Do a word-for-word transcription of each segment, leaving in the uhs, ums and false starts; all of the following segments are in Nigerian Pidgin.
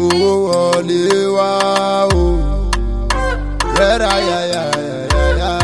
owó wọlé wá o. Rẹ́ra yáyá yáyá.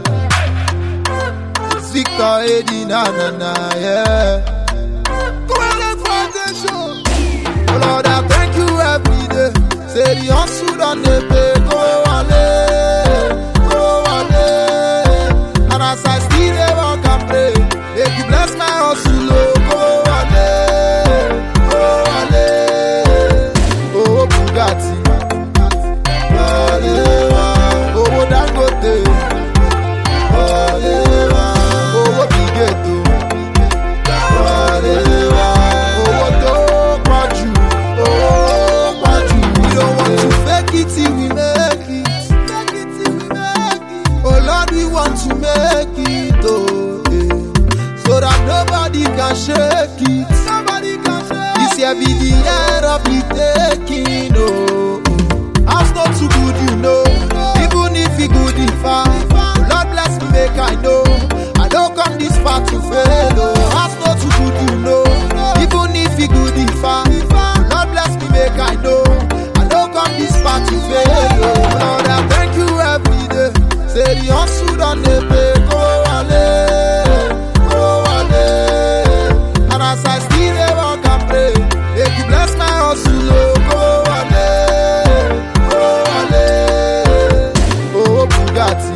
Victor Edi na na na yeah. Covenant Foundation. Oh Lord, I thank you every day. Say the hustle done dey pay. Go wale, go wale. And as I still dey walk and pray, make you bless my hustle. Oh, go wale, go wale. Oh Bugatti, wale wa. Oh Dangote, wale wa. Oh Bigeto, wale wa. Oh to Kwaju, oh Kwaju. We don't want to fake it till we make it. Fake it till we make it. Oh Lord, we want to make it, oh yeah. So that nobody can shake it. Nobody can shake it. This year be the year of the taking, oh. House not too good, you know. Even if he good, if I, Lord bless me, make I know. I don't come this far to fail, oh. House not too good, you know. Even if he good, if I, Lord bless me, make I know. I don't come this far to fail, oh. Lord, I thank you every day. Say the hustle done dey pay, go wale, go wale. And as I still dey walk and pray, make you bless my hustle, oh, go wale, go wale. Oh Bugatti,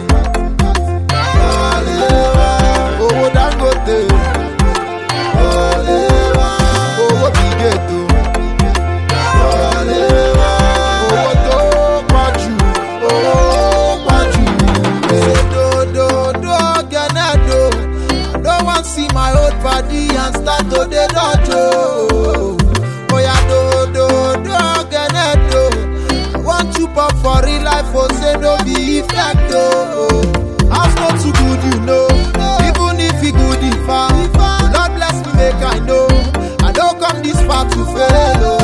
wale wa. Oh Dangote, wale wa. Oh Bigeto, wale wa. Oh to Kwaju, oh Kwaju. Say do do do Ganado. I don't want see my old body and start to dey dojo. Oh yeah, do do do Ganado. I want you pop for real life, oh say no be effect, oh. House not too good, you know. Even if he good, if I, Lord bless me, make I know. I don't come this far to fail, oh.